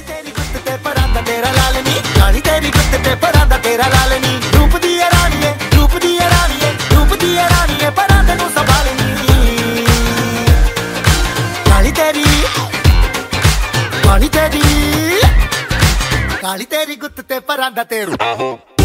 तेरी गुत्त ते परांदा तेरा लाल नी, काली तेरी गुत्त ते परांदा तेरा लाल नी। रूप दी रानी है, रूप दी रानी है, रूप दी रानी है, परांदे नू संभालनी। काली तेरी काली तेरी काली तेरी गुत्त ते परांदा तेरू